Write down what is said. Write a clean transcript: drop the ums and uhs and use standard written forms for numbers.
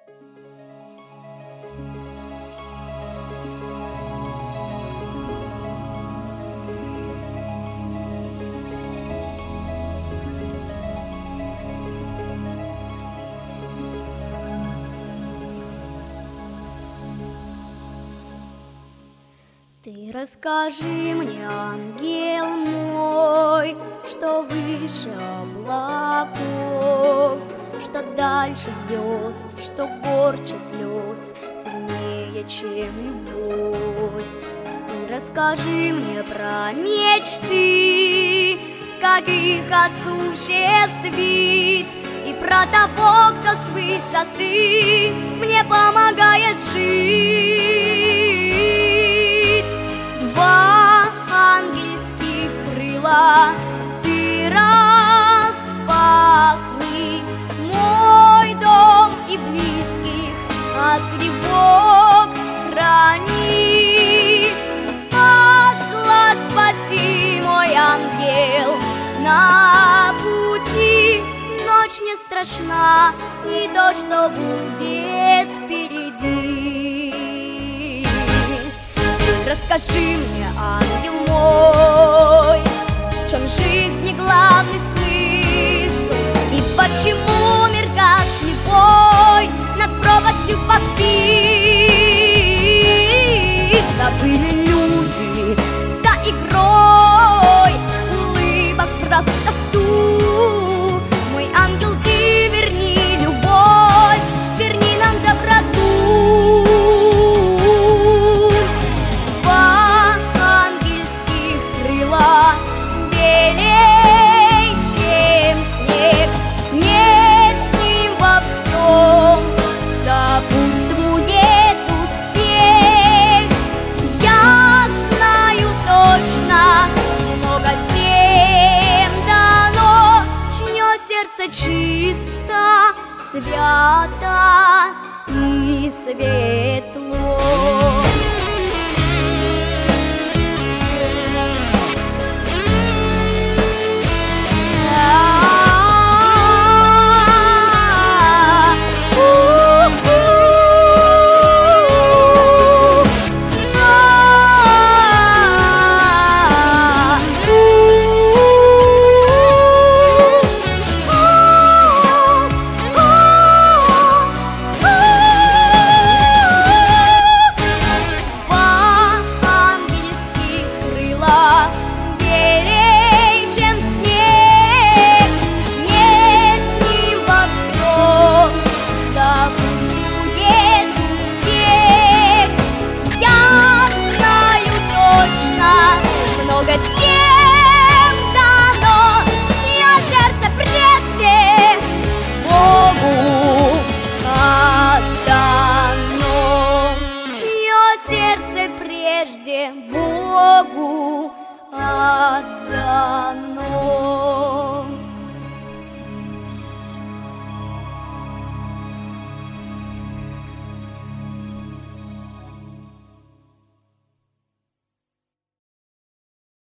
Ты расскажи мне, ангел мой, что выше облаков, что дальше звезд, что горче слез, сильнее, чем любовь. Ты расскажи мне про мечты, как их осуществить, и про того, кто с высоты мне помогает жить. Два ангельских крыла ты распахни, мой дом и близких от тревог храни. От зла спаси, мой ангел, на пути ночь не страшна, и то, что будет впереди. Расскажи мне, ангел мой, в чем жизни главный смысл, и почему мир как слепой над пропастью повис. Забыли люди за игрой улыбок простоту. Мой ангел, ты верни любовь, верни нам доброту. Белей, чем снег, не с ним во всем сопутствует успех. Я знаю точно, много тем дано, чье сердце чисто, свято и светло.